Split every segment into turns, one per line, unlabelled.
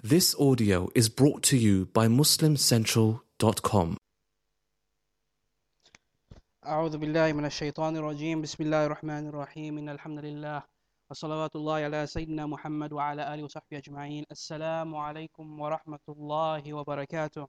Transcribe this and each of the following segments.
This audio is brought to you by MuslimCentral.com.
أعوذ بالله من الشيطان الرجيم بسم الله الرحمن الرحيم إن الحمد لله وصلوات الله على سيدنا محمد وعلى آله وصحبه أجمعين السلام عليكم ورحمة الله وبركاته.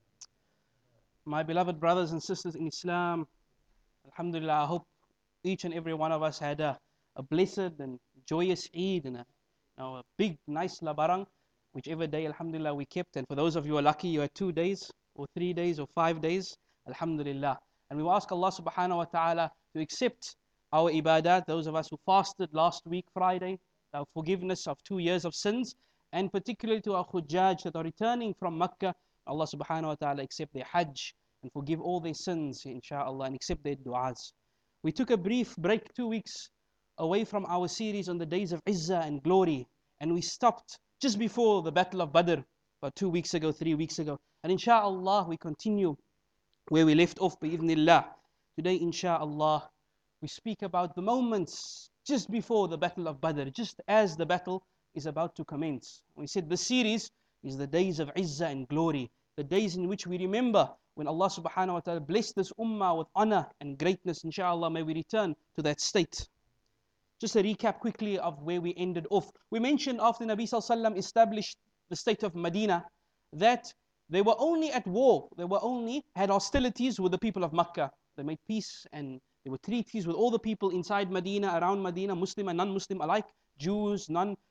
My beloved brothers and sisters in Islam, Alhamdulillah, I hope each and every one of us had a blessed and joyous Eid and a big nice Labarang, whichever day Alhamdulillah we kept. And for those of you who are lucky, you had 2 days or 3 days or 5 days, Alhamdulillah. And we will ask Allah subhanahu wa ta'ala to accept our ibadat, those of us who fasted last week, Friday, our forgiveness of 2 years of sins, and particularly to our Hujjaj that are returning from Makkah, Allah subhanahu wa ta'ala accept their Hajj and forgive all their sins, inshaAllah, and accept their du'as. We took a brief break 2 weeks away from our series on the days of Izzah and glory, and we stopped just before the Battle of Badr, about 2 weeks ago, 3 weeks ago. And inshaAllah, we continue where we left off, bi'idhnillah. Today, inshaAllah, we speak about the moments just before the Battle of Badr, just as the battle is about to commence. We said the series is the days of Izzah and glory, the days in which we remember when Allah subhanahu wa ta'ala blessed this ummah with honor and greatness. Inshallah, may we return to that state. Just a recap quickly of where we ended off. We mentioned after Nabi sallallahu alaihi wasallam established the state of Medina that they were only at war, they were only had hostilities with the people of Makkah. They made peace and there were treaties with all the people inside Medina, around Medina, Muslim and non-Muslim alike, Jews,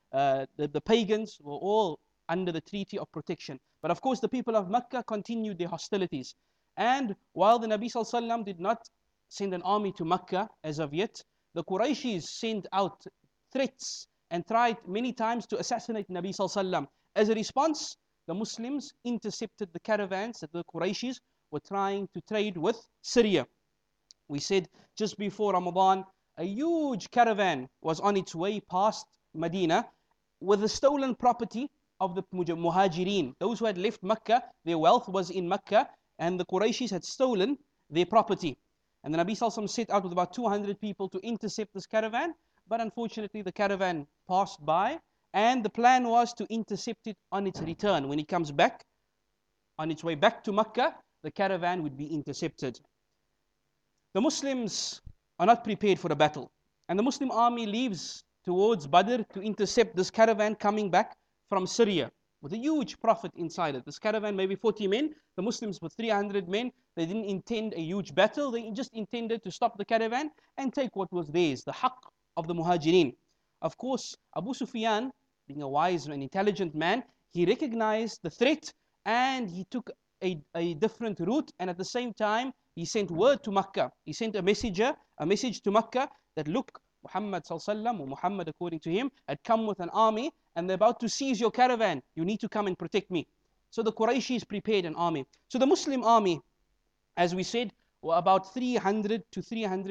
the pagans were all under the treaty of protection. But of course the people of Makkah continued their hostilities. And while the Nabi sallallahu alaihi wasallam did not send an army to Makkah as of yet, the Qurayshis sent out threats and tried many times to assassinate Nabi sallallahu alaihi wasallam. As a response, the Muslims intercepted the caravans that the Qurayshis were trying to trade with Syria. We said just before Ramadan, a huge caravan was on its way past Medina with the stolen property of the Muhajirin. Those who had left Makkah, their wealth was in Makkah, and the Qurayshis had stolen their property. And the Nabi sallallahu alaihi wasallam set out with about 200 people to intercept this caravan, but unfortunately the caravan passed by, and the plan was to intercept it on its return. When it comes back, on its way back to Makkah, the caravan would be intercepted. The Muslims are not prepared for a battle, and the Muslim army leaves towards Badr to intercept this caravan coming back from Syria with a huge profit inside it. This caravan, maybe 40 men, the Muslims with 300 men. They didn't intend a huge battle, they just intended to stop the caravan and take what was theirs, the haqq of the Muhajirin. Of course, Abu Sufyan, being a wise and intelligent man, he recognized the threat and he took a different route, and at the same time he sent word to Makkah. He sent a message to Makkah that, look, Muhammad sallallahu alaihi wasallam, or Muhammad according to him, had come with an army and they're about to seize your caravan. You need to come and protect me. So the Qurayshis prepared an army. So the Muslim army, as we said, were about 300 to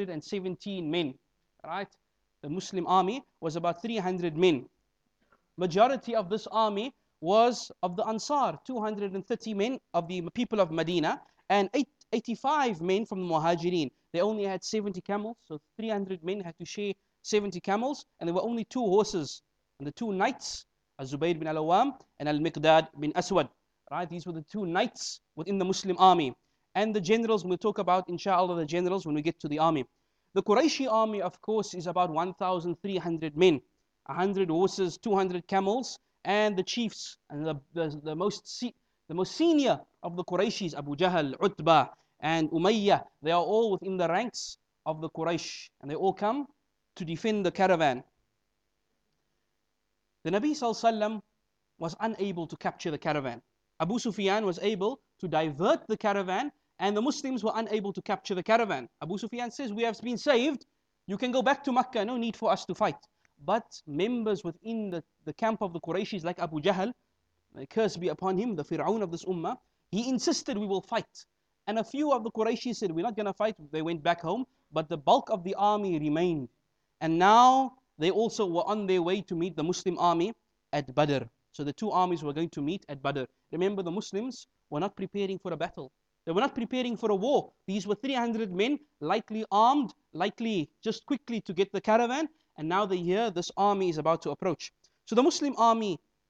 317 men. Right? The Muslim army was about 300 men. Majority of this army was of the Ansar, 230 men of the people of Medina, and 85 men from the Muhajirin. They only had 70 camels, so 300 men had to share 70 camels, and there were only 2 horses. And the 2 knights, Al-Zubayr bin Al-Awwam and Al-Miqdad bin Aswad. Right? These were the 2 knights within the Muslim army. And the generals, we'll talk about, inshallah, the generals when we get to the army. The Qurayshi army, of course, is about 1,300 men, 100 horses, 200 camels, and the chiefs, and the most senior of the Qurayshis, Abu Jahl, Utbah, and Umayyah, they are all within the ranks of the Quraysh, and they all come to defend the caravan. The Nabi sallallahu alaihi wasallam was unable to capture the caravan. Abu Sufyan was able to divert the caravan, and the Muslims were unable to capture the caravan. Abu Sufyan says, we have been saved, you can go back to Makkah, no need for us to fight. But members within the camp of the Qurayshis, like Abu Jahl, curse be upon him, the Fir'aun of this ummah, he insisted we will fight. And a few of the Qurayshis said, we're not going to fight. They went back home, but the bulk of the army remained. And now they also were on their way to meet the Muslim army at Badr. So the 2 armies were going to meet at Badr. Remember, the Muslims were not preparing for a battle. They were not preparing for a war. These were 300 men, lightly armed, likely just quickly to get the caravan. And now they hear this army is about to approach. So the Muslim army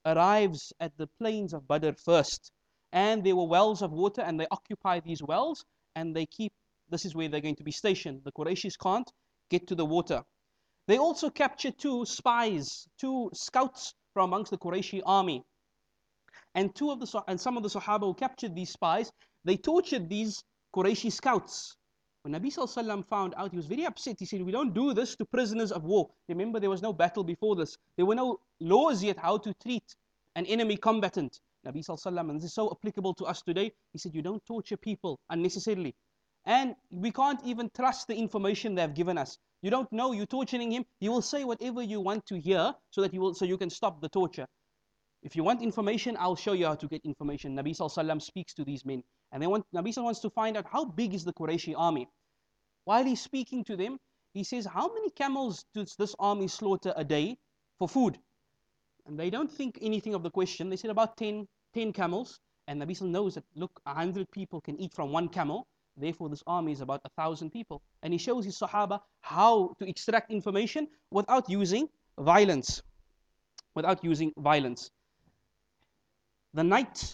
arrives at the plains of Badr first. And there were wells of water, and they occupy these wells, and they keep, this is where they're going to be stationed. The Qurayshis can't get to the water. They also captured 2 spies, 2 scouts from amongst the Qurayshi army. And some of the Sahaba who captured these spies, they tortured these Qurayshi scouts. When Nabi Sallallahu Alaihi Wasallam found out, he was very upset. He said, we don't do this to prisoners of war. Remember, there was no battle before this. There were no laws yet how to treat an enemy combatant. Nabi Sallallahu Alaihi Wasallam, and this is so applicable to us today, he said, you don't torture people unnecessarily. And we can't even trust the information they have given us. You don't know, you're torturing him. He will say whatever you want to hear so you can stop the torture. If you want information, I'll show you how to get information. Nabi Sallallahu Alaihi Wasallam speaks to these men. And Nabi Sallallahu Alaihi Wasallam wants to find out how big is the Qurayshi army. While he's speaking to them, he says, how many camels does this army slaughter a day for food? And they don't think anything of the question. They said about 10 camels. And Nabi Sallallahu Alaihi Wasallam knows that, look, 100 people can eat from 1 camel. Therefore, this army is about 1,000 people. And he shows his Sahaba how to extract information without using violence. Without using violence. The night,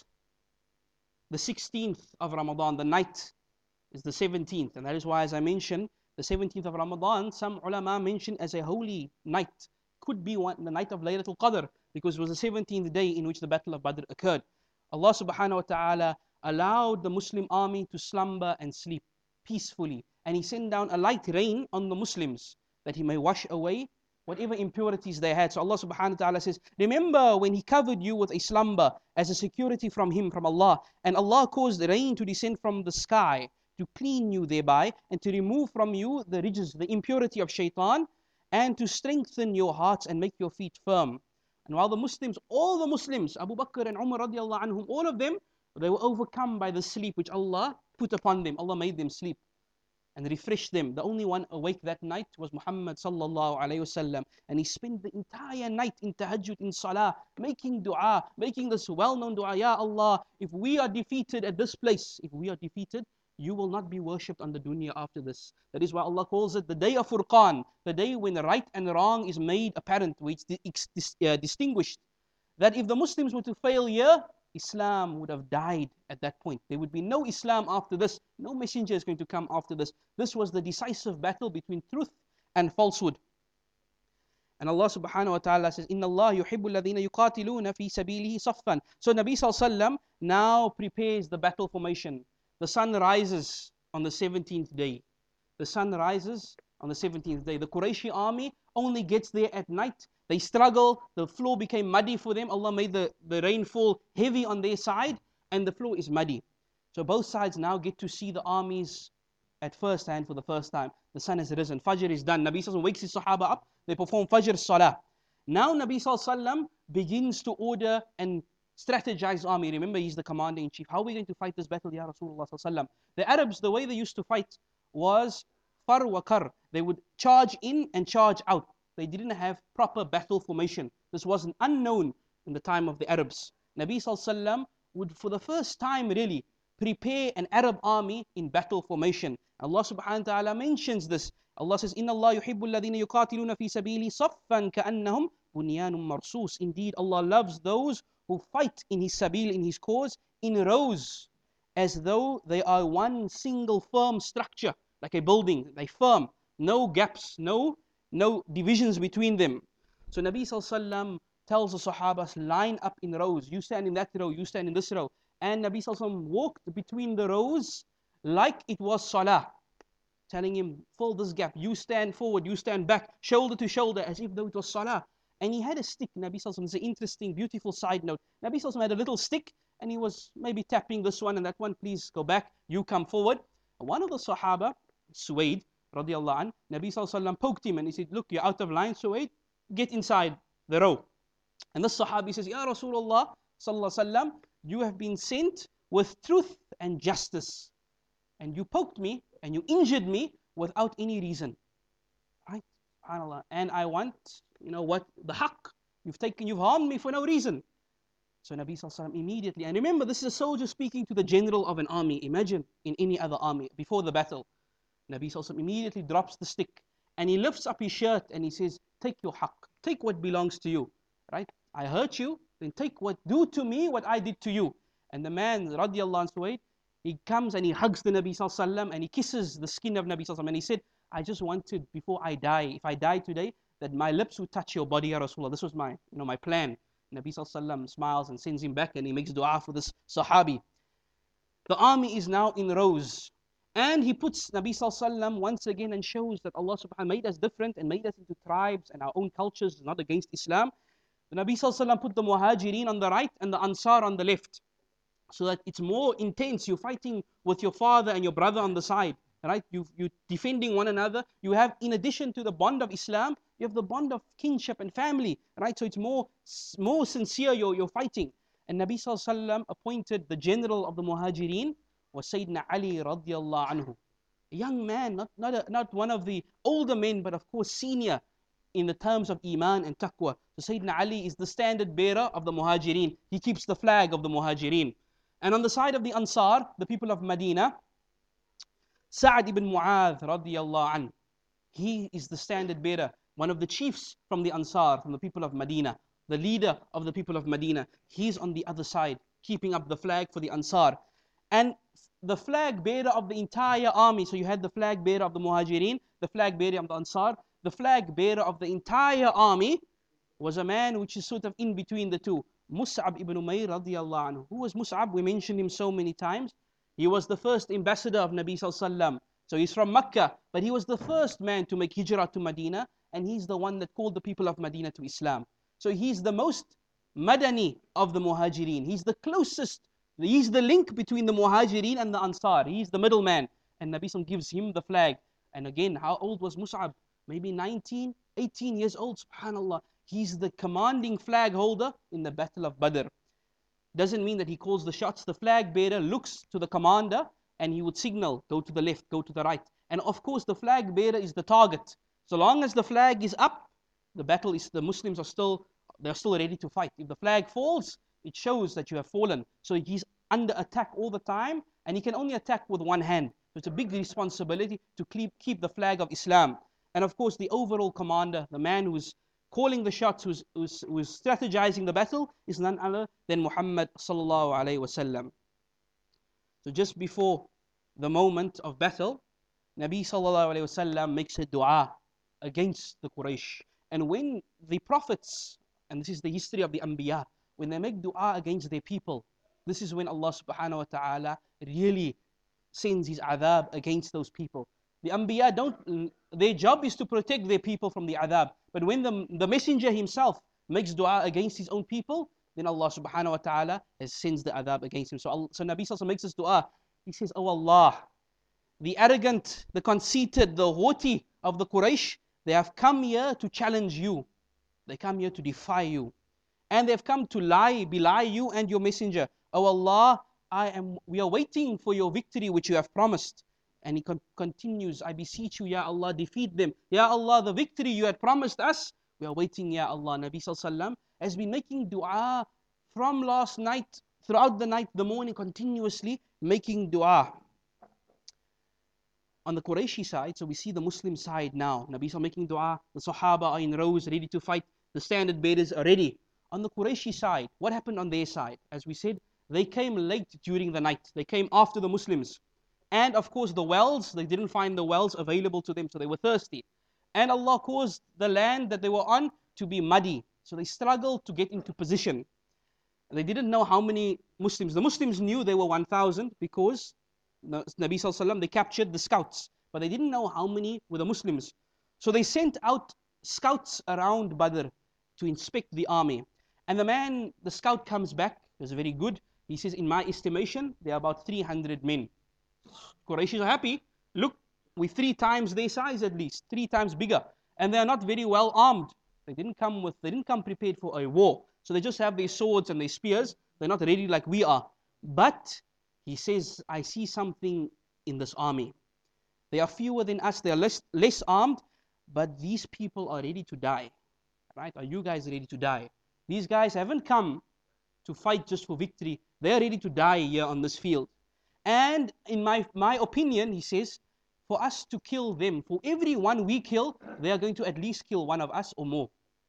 the 16th of Ramadan, the night is the 17th. And that is why, as I mentioned, the 17th of Ramadan, some ulama mention as a holy night. Could be the night of Laylatul Qadr, because it was the 17th day in which the Battle of Badr occurred. Allah subhanahu wa ta'ala allowed the Muslim army to slumber and sleep peacefully. And He sent down a light rain on the Muslims that He may wash away whatever impurities they had. So Allah subhanahu wa ta'ala says, remember when He covered you with a slumber as a security from Him, from Allah. And Allah caused the rain to descend from the sky to clean you thereby and to remove from you the rijz, the impurity of shaitan, and to strengthen your hearts and make your feet firm. And while the Muslims, all the Muslims, Abu Bakr and Umar radiallahu anhum, all of them, they were overcome by the sleep which Allah put upon them. Allah made them sleep and refreshed them. The only one awake that night was Muhammad sallallahu alayhi wasallam. And he spent the entire night in tahajjud, in salah, making dua, making this well-known dua, Ya Allah, if we are defeated at this place, if we are defeated, you will not be worshipped on the dunya after this. That is why Allah calls it the day of Furqan, the day when right and wrong is made apparent, where it's distinguished. That if the Muslims were to fail here, Islam would have died at that point. There would be no Islam after this. No messenger is going to come after this. This was the decisive battle between truth and falsehood. And Allah subhanahu wa ta'ala says, Inna Allah yuhibbu alladhina yuqatiluna fi sabilihi saffan. So Nabi sallallahu alayhi wa sallam now prepares the battle formation. The sun rises on the 17th day. The sun rises on the 17th day. The Qurayshi army only gets there at night. They struggle. The floor became muddy for them. Allah made the rain fall heavy on their side, and the floor is muddy. So both sides now get to see the armies at first hand for the first time. The sun has risen. Fajr is done. Nabi sallallahu wakes his Sahaba up. They perform Fajr Salah. Now Nabi sallallahu begins to order and strategize army. Remember, he's the commander-in-chief. How are we going to fight this battle, Ya Rasulullah sallallahu? The Arabs, the way they used to fight was far wa kar. They would charge in and charge out. They didn't have proper battle formation. This was an unknown in the time of the Arabs. Nabi sallallahu would, for the first time really, prepare an Arab army in battle formation. Allah subhanahu wa ta'ala mentions this. Allah says, Inna Allah yuhibbu alladhina yuqatiluna fi sabili saffan ka'annahum bunyanun marsus. Indeed, Allah loves those who fight in His sabil, in His cause, in rows, as though they are one single firm structure, like a building. They firm, no gaps, no divisions between them. So Nabi sallallahu alaihi wasallam tells the Sahabas, line up in rows. You stand in that row, you stand in this row. And Nabi sallallahu alaihi wasallam walked between the rows like it was salah, telling him, fill this gap. You stand forward, you stand back, shoulder to shoulder, as if though it was salah. And he had a stick. Nabi sallallahu alaihi wasallam, it's an interesting, beautiful side note. Nabi sallallahu alaihi wasallam had a little stick, and he was maybe tapping this one and that one. Please go back, you come forward. One of the Sahaba, Suwaid radiallahu anh, Nabi sallallahu alaihi wasallam poked him and he said, look, you're out of line, Suwaid, get inside the row. And the Sahabi says, Ya Rasulullah sallallahu alaihi wasallam, you have been sent with truth and justice, and you poked me and you injured me without any reason, right? SubhanAllah. And I want, what the haqq, you've harmed me for no reason. So Nabi sallallahu alaihi wasallam immediately, and remember, this is a soldier speaking to the general of an army. Imagine in any other army before the battle. Nabi sallallahu alaihi wasallam immediately drops the stick and he lifts up his shirt and he says, take your haqq, take what belongs to you, right? I hurt you, then do to me what I did to you. And the man, radiallahu anhu, he comes and he hugs the Nabi sallallahu alaihi wasallam and he kisses the skin of Nabi sallallahu alaihi wasallam and he said, I just wanted before I die, if I die today, that my lips would touch your body, Ya Rasulullah. This was my plan. Nabi sallallahu alaihi wasallam smiles and sends him back and he makes dua for this Sahabi. The army is now in rows. And he puts Nabi sallallahu alaihi wasallam once again and shows that Allah subhanahu wa ta'ala made us different and made us into tribes and our own cultures, not against Islam. The Nabi sallallahu alaihi wasallam put the Muhajirin on the right and the Ansar on the left, so that it's more intense. You're fighting with your father and your brother on the side, right? You're defending one another. You have, in addition to the bond of Islam, you have the bond of kinship and family, right? So it's more sincere, you're fighting. And Nabi sallallahu alaihi wasallam appointed the general of the Muhajirin was Sayyidina Ali radiallahu anhu. A young man, not one of the older men, but of course senior in the terms of Iman and Taqwa. So Sayyidina Ali is the standard bearer of the Muhajirin. He keeps the flag of the Muhajirin. And on the side of the Ansar, the people of Medina, Sa'ad ibn Mu'adh radiallahu anhu, he is the standard bearer, one of the chiefs from the Ansar, from the people of Medina, the leader of the people of Medina. He's on the other side, keeping up the flag for the Ansar. And the flag bearer of the entire army, so you had the flag bearer of the Muhajirin, the flag bearer of the Ansar, the flag bearer of the entire army was a man which is sort of in between the two. Mus'ab ibn Umayr radiallahu anhu. Who was Mus'ab? We mentioned him so many times. He was the first ambassador of Nabi sallallahu alaihi wasallam. So he's from Mecca, but he was the first man to make hijrah to Medina, and he's the one that called the people of Medina to Islam. So he's the most Madani of the Muhajirin. He's the closest, he's the link between the Muhajirin and the Ansar. He's the middleman. And Nabi sallallahu gives him the flag. And again, how old was Mus'ab? Maybe 19, 18 years old, subhanallah. He's the commanding flag holder in the Battle of Badr. Doesn't mean that he calls the shots. The flag bearer looks to the commander and he would signal, go to the left, go to the right. And of course, the flag bearer is the target. So long as the flag is up, the Muslims are still ready to fight. If the flag falls, it shows that you have fallen. So he's under attack all the time, and he can only attack with one hand. So it's a big responsibility to keep the flag of Islam. And of course, the overall commander, the man who's calling the shots, who's strategizing the battle, is none other than Muhammad sallallahu alaihi wasallam. So just before the moment of battle, Nabi sallallahu alaihi wasallam makes a dua against the Quraysh. And when the prophets, and this is the history of the Anbiya, when they make dua against their people, this is when Allah subhanahu wa ta'ala really sends his adhab against those people. The Anbiya their job is to protect their people from the adhab. But when the messenger himself makes dua against his own people, then Allah subhanahu wa ta'ala sends the adhab against him. So Nabi sallallahu alaihi wasallam makes this dua. He says, Oh Allah, the arrogant, the conceited, the haughty of the Quraysh, they have come here to challenge you. They come here to defy you. And they've come to belie you and your messenger. Oh Allah, we are waiting for your victory which you have promised. And he continues, I beseech you, Ya Allah, defeat them. Ya Allah, the victory you had promised us, we are waiting, Ya Allah. Nabi sallallahu alaihi wasallam has been making dua from last night, throughout the night, the morning, continuously making dua. On the Qurayshi side, so we see the Muslim side now. Nabi sallallahu making dua, the Sahaba are in rows, ready to fight. The standard bearers are ready. On the Qurayshi side, what happened on their side? As we said, they came late during the night. They came after the Muslims. And of course the wells, they didn't find the wells available to them, so they were thirsty. And Allah caused the land that they were on to be muddy. So they struggled to get into position. They didn't know how many Muslims. The Muslims knew they were 1,000 because Nabi sallallahu alaihi wasallam, they captured the scouts. But they didn't know how many were the Muslims. So they sent out scouts around Badr to inspect the army. And the scout comes back, he was very good. He says, in my estimation, there are about 300 men. Qurayshis are happy. Look, we're 3 times their size at least, 3 times bigger. And they are not very well armed. They didn't come prepared for a war. So they just have their swords and their spears. They're not ready like we are. But he says, I see something in this army. They are fewer than us. They are less armed. But these people are ready to die. Right? Are you guys ready to die? These guys haven't come to fight just for victory. They are ready to die here on this field. And in my opinion, he says, for us to kill them, for every one we kill, they are going to at least kill one of us or more.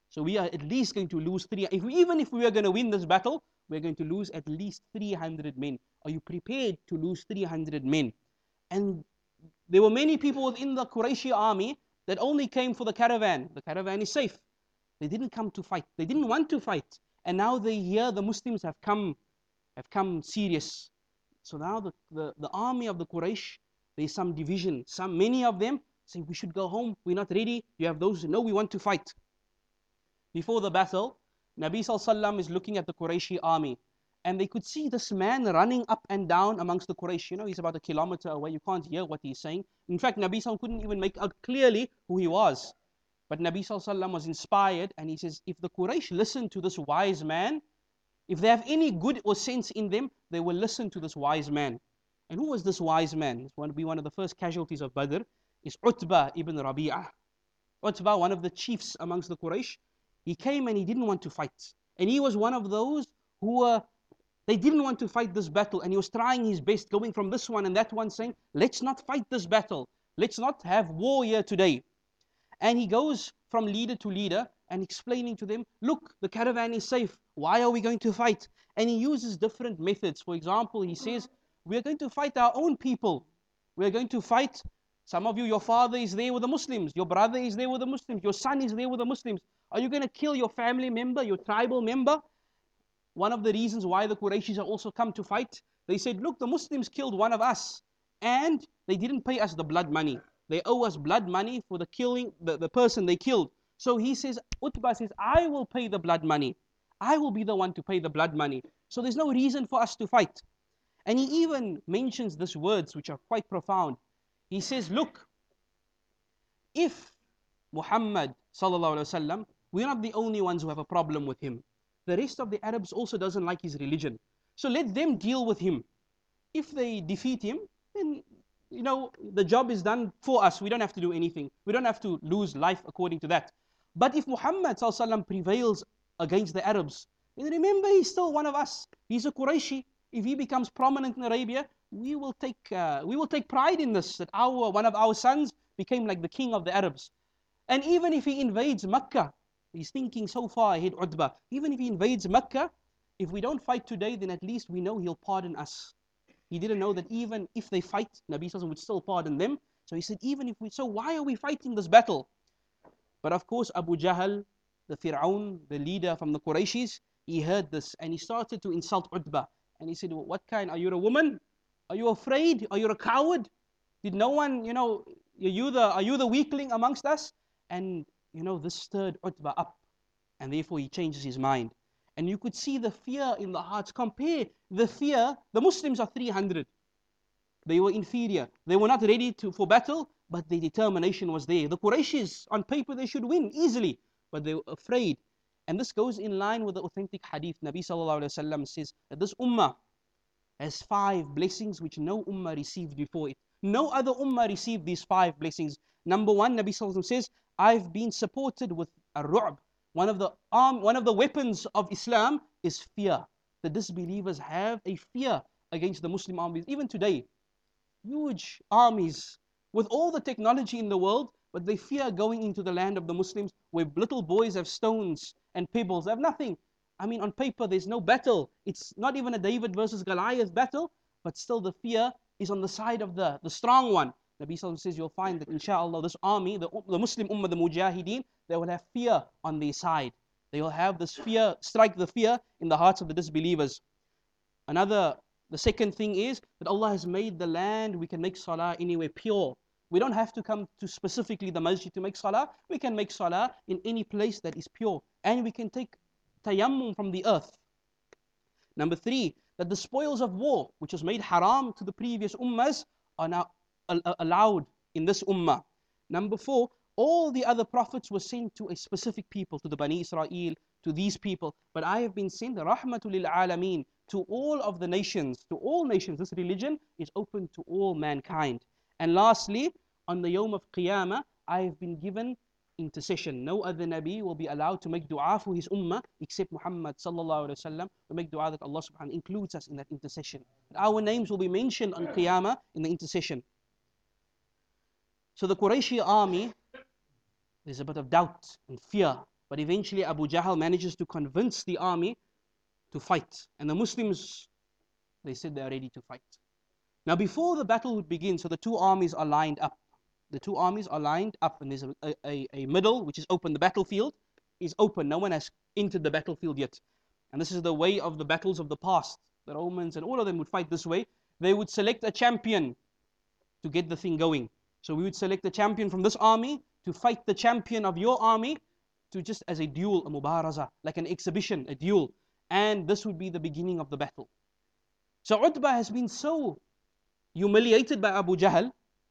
So we are at least going to lose even if we are going to win this battle, we're going to lose at least 300 men. Are you prepared to lose 300 men? And there were many people within the Qurayshi army that only came for the caravan. The caravan is safe. They didn't come to fight. They didn't want to fight. And now they hear the Muslims have come serious. So now the army of the Quraysh, there's some division. Many of them say, we should go home. We're not ready. You have those who know we want to fight. Before the battle, Nabi Sallallahu Alaihi Wasallam is looking at the Qurayshi army. And they could see this man running up and down amongst the Quraysh. You know, he's about a kilometer away. You can't hear what he's saying. In fact, Nabi Sallallahu couldn't even make out clearly who he was. But Nabi Sallallahu Alaihi Wasallam was inspired, and he says, if the Quraysh listen to this wise man, if they have any good or sense in them, they will listen to this wise man. And who was this wise man? It's going to be one of the first casualties of Badr. Is Utbah ibn Rabi'ah. Utbah, one of the chiefs amongst the Quraysh, he came and he didn't want to fight. And he was one of those who they didn't want to fight this battle. And he was trying his best, going from this one and that one, saying, let's not fight this battle. Let's not have war here today. And he goes from leader to leader and explaining to them, look, the caravan is safe. Why are we going to fight? And he uses different methods. For example, he says, we are going to fight our own people. We are going to fight, some of you, your father is there with the Muslims. Your brother is there with the Muslims. Your son is there with the Muslims. Are you going to kill your family member, your tribal member? One of the reasons why the Qurayshis have also come to fight, they said, look, the Muslims killed one of us and they didn't pay us the blood money. They owe us blood money for the killing, the person they killed. So he says, Utbah says, I will pay the blood money. I will be the one to pay the blood money. So there's no reason for us to fight. And he even mentions these words which are quite profound. He says, look, if Muhammad sallallahu alaihi wasallam, we're not the only ones who have a problem with him. The rest of the Arabs also doesn't like his religion. So let them deal with him. If they defeat him, then you know, the job is done for us. We don't have to do anything. We don't have to lose life according to that. But if Muhammad sallallahu alaihi wasallam prevails against the Arabs, then remember he's still one of us. He's a Qurayshi. If he becomes prominent in Arabia, we will take pride in this, that one of our sons became like the king of the Arabs. And even if he invades Mecca, he's thinking so far ahead, Utbah. Even if he invades Mecca, if we don't fight today, then at least we know he'll pardon us. He didn't know that even if they fight, Nabi Sallallahu would still pardon them. So he said, so why are we fighting this battle? But of course, Abu Jahl, the Fir'aun, the leader from the Qurayshis, he heard this and he started to insult Utbah. And he said, well, what kind? Are you a woman? Are you afraid? Are you a coward? Did no one, are you the weakling amongst us? And, this stirred Utbah up. And therefore he changes his mind. And you could see the fear in the hearts. Compare the fear. The Muslims are 300. They were inferior. They were not ready for battle, but their determination was there. The Qurayshis, on paper, they should win easily, but they were afraid. And this goes in line with the authentic hadith. Nabi Sallallahu Alaihi Wasallam says that this ummah has 5 blessings which no ummah received before it. No other ummah received these 5 blessings. Number 1, Nabi Sallallahu Alaihi Wasallam says, I've been supported with a ru'b. One of the weapons of Islam is fear. The disbelievers have a fear against the Muslim armies. Even today, huge armies with all the technology in the world, but they fear going into the land of the Muslims where little boys have stones and pebbles. They have nothing. I mean, on paper, there's no battle. It's not even a David versus Goliath battle, but still the fear is on the side of the strong one. Nabi Sallallahu says, you'll find that inshallah, this army, the Muslim ummah, the Mujahideen, they will have fear on their side. They will have this fear, strike the fear in the hearts of the disbelievers. The second thing is that Allah has made the land, we can make salah anywhere pure. We don't have to come to specifically the masjid to make salah. We can make salah in any place that is pure. And we can take tayammum from the earth. Number 3, that the spoils of war, which was made haram to the previous ummahs, are now allowed in this ummah. Number 4, all the other prophets were sent to a specific people, to the Bani Israel, to these people. But I have been sent, rahmatul lil alameen, to all of the nations, to all nations. This religion is open to all mankind. And lastly, on the Yawm of Qiyamah, I have been given intercession. No other Nabi will be allowed to make dua for his ummah except Muhammad sallallahu alaihi wasallam. To make dua that Allah subhanahu includes us in that intercession. Our names will be mentioned on Qiyamah in the intercession. So the Qurayshi army, there's a bit of doubt and fear. But eventually Abu Jahl manages to convince the army to fight. And the Muslims, they said they are ready to fight. Now before the battle would begin, so the two armies are lined up. The two armies are lined up, and there's a middle which is open. The battlefield is open. No one has entered the battlefield yet. And this is the way of the battles of the past. The Romans and all of them would fight this way. They would select a champion to get the thing going. So we would select a champion from this army to fight the champion of your army, to just as a duel, a mubaraza, like an exhibition, a duel. And this would be the beginning of the battle. So Utbah has been so humiliated by Abu Jahl.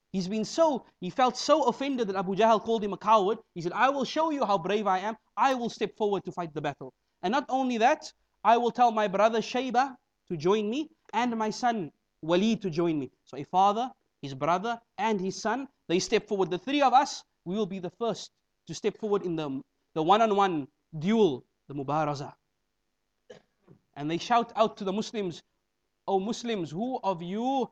He felt so offended that Abu Jahl called him a coward. He said, I will show you how brave I am. I will step forward to fight the battle. And not only that, I will tell my brother Shayba to join me and my son Walid to join me. So a father, his brother and his son, they step forward. The three of us, we will be the first to step forward in the one-on-one duel, the mubaraza. And they shout out to the Muslims, O Muslims, who of you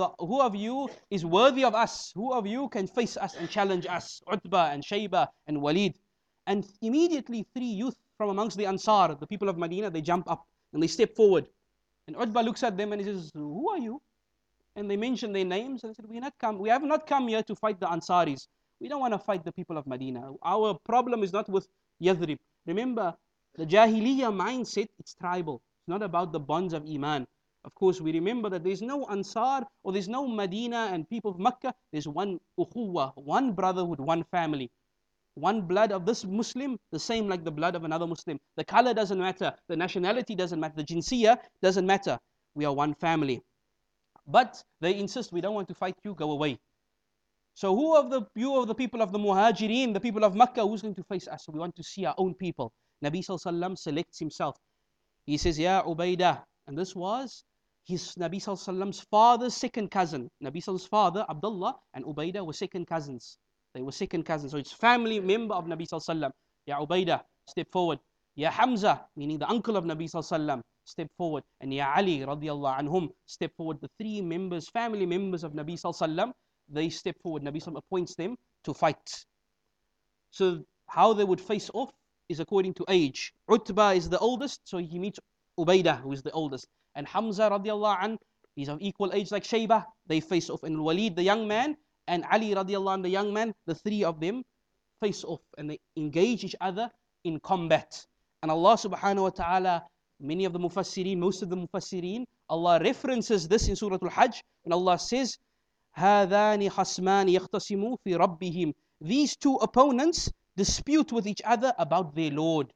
is worthy of us? Who of you can face us and challenge us? Utbah and Shayba and Walid. And immediately 3 youth from amongst the Ansar, the people of Medina, they jump up and they step forward. And Utbah looks at them and he says, who are you? And they mention their names and they said, we have not come here to fight the Ansaris. We don't want to fight the people of Medina. Our problem is not with Yathrib. Remember, the Jahiliyyah mindset, it's tribal. It's not about the bonds of Iman. Of course, we remember that there's no Ansar or there's no Medina and people of Makkah. There's one ukhuwah, one brotherhood, one family. One blood of this Muslim, the same like the blood of another Muslim. The color doesn't matter. The nationality doesn't matter. The jinsiyah doesn't matter. We are one family. But they insist, we don't want to fight you, go away. So who of the people of the Muhajirin, the people of Makkah, who's going to face us? So we want to see our own people. Nabi Sallallahu Alaihi Wasallam selects himself. He says, Ya Ubaidah. And this was his Nabi Sallallahu Alaihi Wasallam's father's second cousin. Nabi Sallallahu Alaihi Wasallam's father, Abdullah, and Ubaidah were second cousins. They were second cousins. So it's family member of Nabi Sallallahu Alaihi Wasallam. Ya Ubaidah, step forward. Ya Hamza, meaning the uncle of Nabi Sallallahu Alaihi Wasallam, step forward. And Ya Ali, radiallahu anhum, step forward. The 3 members, family members of Nabi Sallallahu Alaihi Wasallam, they step forward. Nabi Sallallahu Alaihi Wasallam appoints them to fight. So how they would face off is according to age. Utbah is the oldest, so he meets Ubaidah, who is the oldest. And Hamza, radiallahu anh, he's of equal age like Shaybah. They face off. And Walid, the young man, and Ali, radiallahu anh, the young man, the 3 of them face off and they engage each other in combat. And Allah subhanahu wa ta'ala, many of the mufassirin, most of the mufassirin, Allah references this in Surah Al-Hajj, and Allah says, هَذَانِ خَصْمَانِ يَخْتَصِمُوا فِي رَبِّهِمْ. These 2 opponents dispute with each other about their Lord.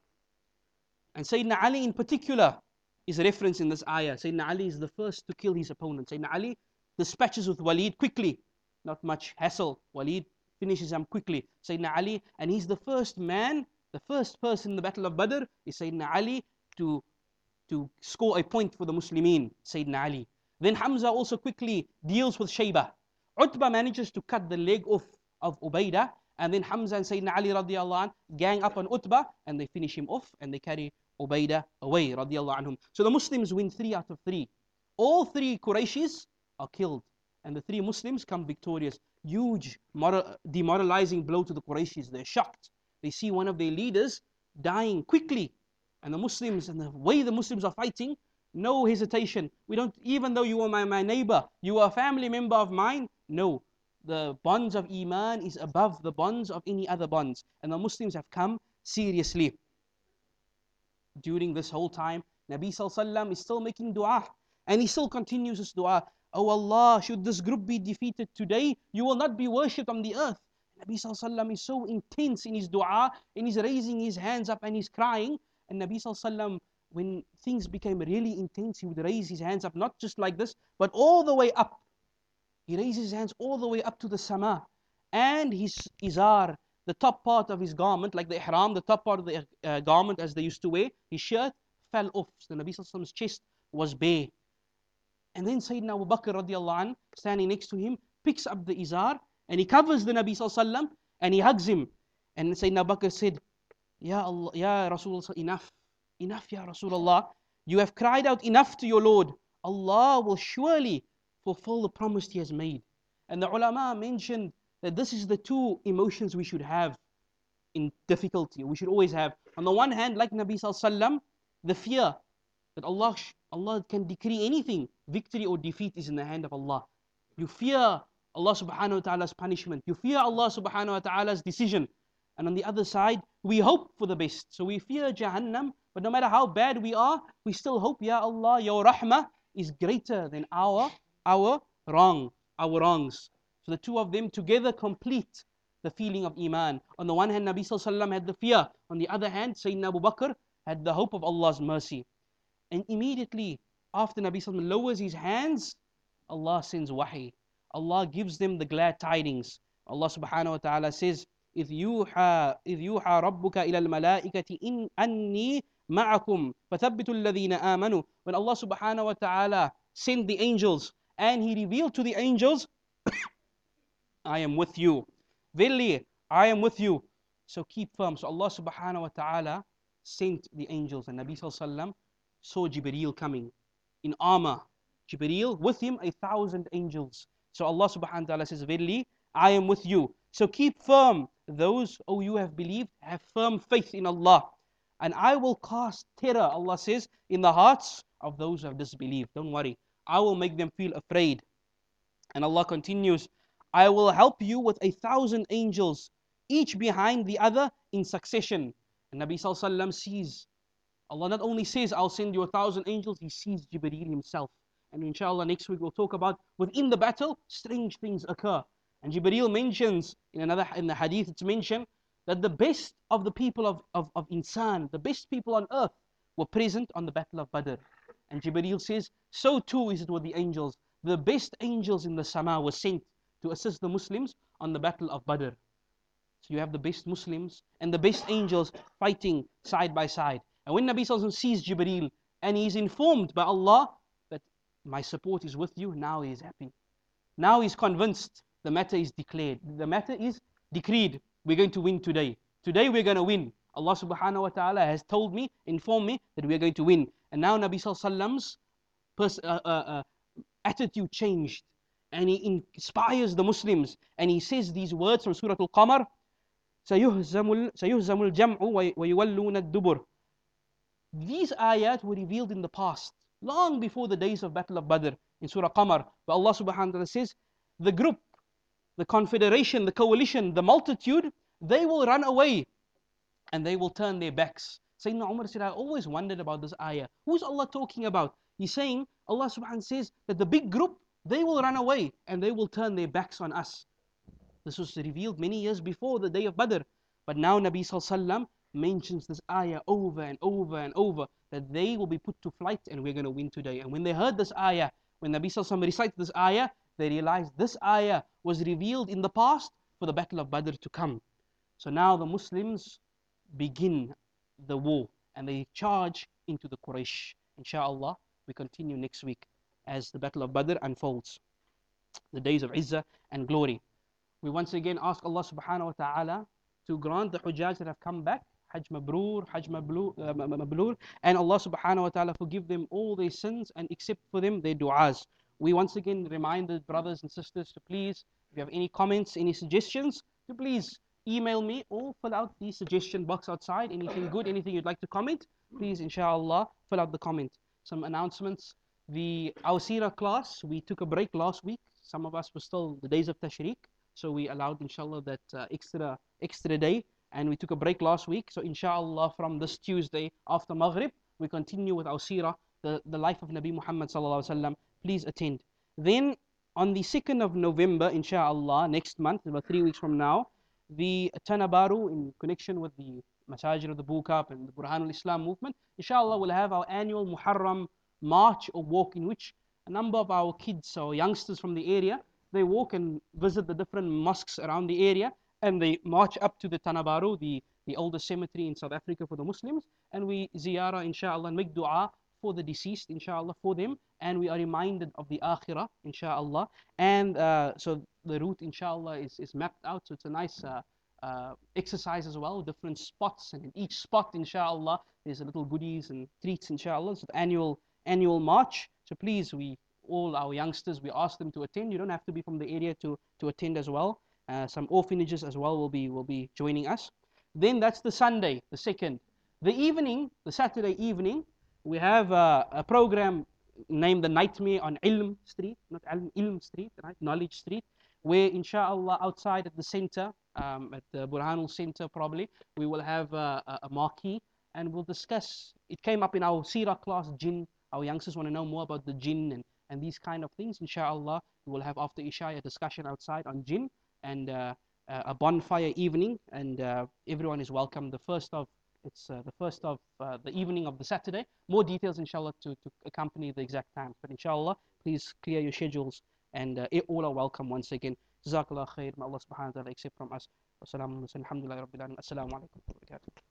And Sayyidina Ali in particular is referenced in this ayah. Sayyidina Ali is the first to kill his opponent. Sayyidina Ali dispatches with Walid quickly. Not much hassle. Walid finishes him quickly. Sayyidina Ali, and he's the first man, the first person in the Battle of Badr is Sayyidina Ali to score a point for the Muslimin. Sayyidina Ali. Then Hamza also quickly deals with Shaybah. Utbah manages to cut the leg off of Ubaidah, and then Hamza and Sayyidina Ali radiallahu anh gang up on Utbah and they finish him off and they carry Ubaidah away radiallahu anhum. So the Muslims win 3 out of 3. All 3 Qurayshis are killed and the 3 Muslims come victorious. Huge demoralizing blow to the Qurayshis. They're shocked. They see one of their leaders dying quickly, and the Muslims, and the way the Muslims are fighting, no hesitation. We don't, even though you are my neighbor, you are a family member of mine, no. The bonds of Iman is above the bonds of any other bonds. And the Muslims have come seriously. During this whole time, Nabi Sallallahu Alaihi Wasallam is still making dua. And he still continues his dua. Oh Allah, should this group be defeated today, you will not be worshipped on the earth. Nabi Sallallahu Alaihi Wasallam is so intense in his dua, and he's raising his hands up and he's crying. And Nabi Sallallahu Alaihi Wasallam, when things became really intense, he would raise his hands up, not just like this, but all the way up. He raises his hands all the way up to the sama. And his izar, the top part of his garment, like the ihram, the top part of the garment as they used to wear, his shirt fell off. So the Nabi Sallallahu Alaihi Wasallam's chest was bare. And then Sayyidina Abu Bakr radiallahu anh, standing next to him, picks up the izar and he covers the Nabi Sallallahu Alaihi Wasallam and he hugs him. And Sayyidina Abu Bakr said, Ya Allah, Ya Rasulullah, enough, Ya Rasulullah. You have cried out enough to your Lord. Allah will surely fulfill the promise He has made. And the ulama mentioned that this is the 2 emotions we should have. in difficulty. We should always have, on the one hand, like Nabi Sallallahu Alaihi Wasallam, the fear that Allah can decree anything. Victory or defeat is in the hand of Allah. You fear Allah subhanahu wa ta'ala's punishment. You fear Allah subhanahu wa ta'ala's decision. And on the other side, we hope for the best. So we fear Jahannam, but no matter how bad we are, we still hope, Ya Allah, your rahmah is greater than our wrongs. So the two of them together complete the feeling of Iman. On the one hand, Nabi Sallallahu Alaihi Wasallam had the fear. On the other hand, Sayyidina Abu Bakr had the hope of Allah's mercy. And immediately after Nabi Sallallahu Alaihi Wasallam lowers his hands, Allah sends wahi. Allah gives them the glad tidings. Allah subhanahu wa ta'ala says, إِذْ يُوحَى رَبُّكَ إِلَى الْمَلَائِكَةِ إِنْ أَنِّي مَعَكُمْ فَثَبِّتُوا الَّذِينَ آمَنُوا. When Allah subhanahu wa ta'ala sent the angels and He revealed to the angels, I am with you. Verily, I am with you. So keep firm. So Allah subhanahu wa ta'ala sent the angels, and Nabi Sallallahu Alaihi Wasallam saw Jibreel coming in armor. Jibreel, with him 1,000 angels. So Allah subhanahu wa ta'ala says, verily, I am with you. So keep firm. Those, oh, you have believed, have firm faith in Allah. And I will cast terror, Allah says, in the hearts of those who have disbelieved. Don't worry. I will make them feel afraid. And Allah continues, I will help you with 1,000 angels, each behind the other in succession. And Nabi Sallallahu Alaihi Wasallam sees, Allah not only says, I'll send you 1,000 angels, He sees Jibreel himself. And inshallah next week we'll talk about within the battle, strange things occur. And Jibreel mentions, in the hadith it's mentioned, that the best of the people of insan, the best people on earth, were present on the battle of Badr. And Jibreel says, so too is it with the angels. The best angels in the sama were sent to assist the Muslims on the battle of Badr. So you have the best Muslims and the best angels fighting side by side. And when Nabi Sallallahu Alaihi Wasallam sees Jibreel and he is informed by Allah that my support is with you, now he is happy. Now he's convinced the matter is declared. The matter is decreed. We're going to win today. Today we're going to win. Allah subhanahu wa ta'ala has told me, informed me that we're going to win. And now Nabi Sallallahu Alaihi Wasallam's attitude changed. And he inspires the Muslims. And he says these words from Surah Al-Qamar, سَيُهْزَمُ الْجَمْعُ وَيُوَلُّونَ الدُّبُرِ. These ayat were revealed in the past, long before the days of Battle of Badr, in Surah Qamar. But Allah subhanahu wa ta'ala says, the group, the confederation, the coalition, the multitude, they will run away and they will turn their backs. Sayyidina Umar said, I always wondered about this ayah. Who's Allah talking about? He's saying, Allah subhanahu wa ta'ala says that the big group, they will run away and they will turn their backs on us. This was revealed many years before the day of Badr. But now Nabi Sallallahu Alaihi Wasallam mentions this ayah over and over and over, that they will be put to flight and we're going to win today. And when they heard this ayah, when Nabi Sallallahu Alaihi Wasallam recited this ayah, they realized this ayah was revealed in the past for the battle of Badr to come. So now the Muslims begin the war and they charge into the Quraysh. Insha'Allah, we continue next week as the battle of Badr unfolds. The days of Izzah and glory. We once again ask Allah subhanahu wa ta'ala to grant the Hujjaj that have come back, Hajj Mabrur, and Allah subhanahu wa ta'ala forgive them all their sins and accept for them their du'as. We once again remind the brothers and sisters to please, if you have any comments, any suggestions, to please email me or fill out the suggestion box outside. Anything good, anything you'd like to comment, please inshallah fill out the comment. Some announcements. Our Seerah class, we took a break last week. Some of us were still the days of Tashriq. So we allowed inshallah that extra day, and we took a break last week. So inshallah from this Tuesday after Maghrib, we continue with our Seerah, the life of Nabi Muhammad sallallahu alaihi wasallam. Please attend. Then on the 2nd of November, inshallah, next month, about 3 weeks from now, the Tanabaru, in connection with the Masajid of the Bukab and the Burhan al-Islam movement, inshallah we'll have our annual Muharram march or walk, in which a number of our kids or youngsters from the area, they walk and visit the different mosques around the area, and they march up to the Tanabaru, the oldest cemetery in South Africa for the Muslims, and we ziyarah inshallah and make dua for the deceased inshallah for them, and we are reminded of the akhirah inshallah. And so the route inshallah is mapped out, so it's a nice exercise as well, different spots, and in each spot inshallah there's a little goodies and treats inshallah. So the annual march. So please, all our youngsters, we ask them to attend. You don't have to be from the area to attend as well. Some orphanages as well will be joining us. Then that's the Sunday, the second. The evening, the Saturday evening, we have a program named The Nightmare on Ilm Street, not Ilm Street, right? Knowledge Street, where inshallah outside at the center, at the Burhanul Center probably, we will have a marquee and we'll discuss. It came up in our Sirah class, Jinn. Our youngsters want to know more about the Jinn and these kind of things. Inshallah, we will have after Isha a discussion outside on Jinn and a bonfire evening, and everyone is welcome. The first of the evening of the Saturday. More details, inshallah, to accompany the exact times. But inshallah, please clear your schedules, and all are welcome once again. Jazakallah khair. May Allah subhanahu wa ta'ala accept from us. Wassalamu alaikum. Alhamdulillah rabbil alamin. Assalamu alaikum wa barakatuh.